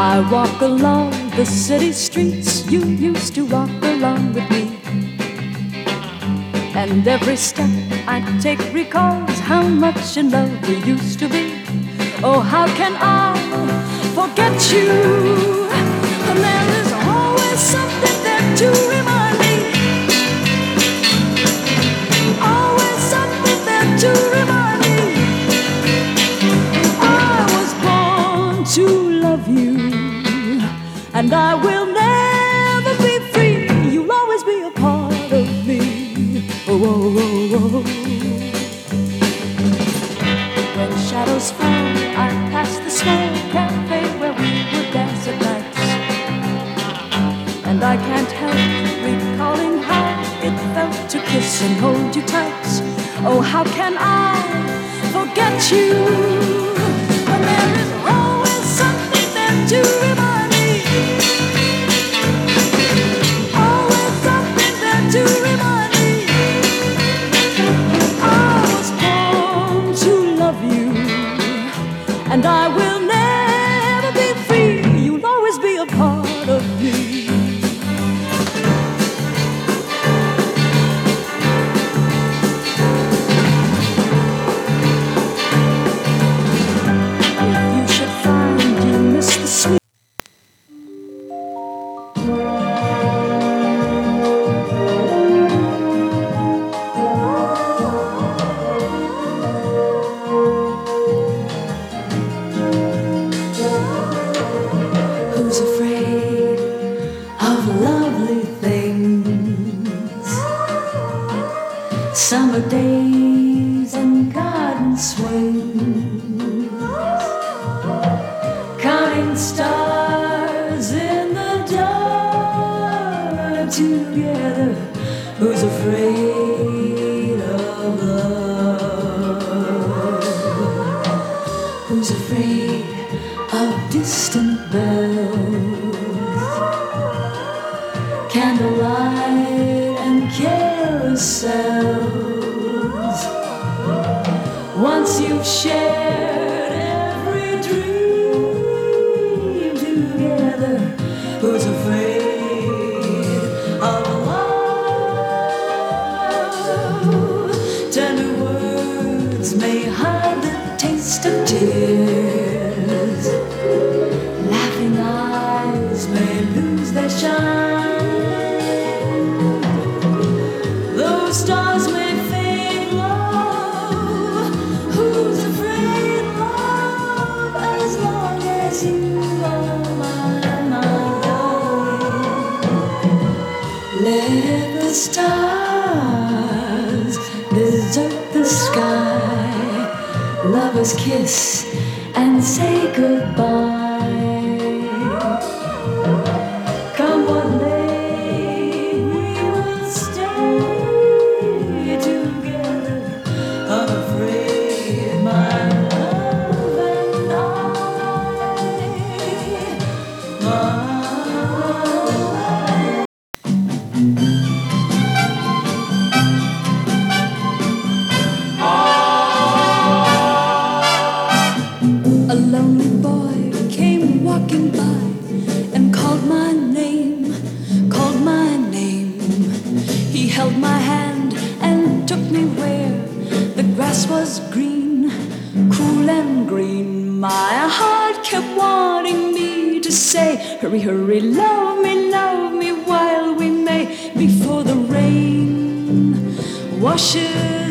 I walk along the city streets you used to walk along with me, and every step I take recalls how much in love we used to be. Oh, how can I forget you? And there is always something there to remind me, always something there to remind me. I was born to love you, and I will never be free. You'll always be a part of me. Oh, oh, oh, oh. When shadows fall, I pass the small cafe where we would dance at night, and I can't help recalling how it felt to kiss and hold you tight. Oh, how can I forget you when there is always something there to remind me, always something there to remind me. I was born to love you, and I will never be free. You'll always be a part of me. If you should find you miss the sweet who's afraid of lovely things, summer days and garden swings, counting stars in the dark together. Who's afraid of love? Who's afraid of distant bells, candlelight and carousels? Once you've shared every dream together, who's afraid of love? Tender words may hide the taste of tears, laughing eyes may lose their shine, those stars may fade low. Who's afraid, love, as long as you are mine, my darling? Let the stars desert the sky, lovers kiss and say goodbye. Come what may, we will stay together, unafraid, my love and I. A lonely boy came walking by and called my name, called my name. He held my hand and took me where the grass was green, cool and green. My heart kept wanting me to say, hurry, hurry, love me while we may, before the rain washes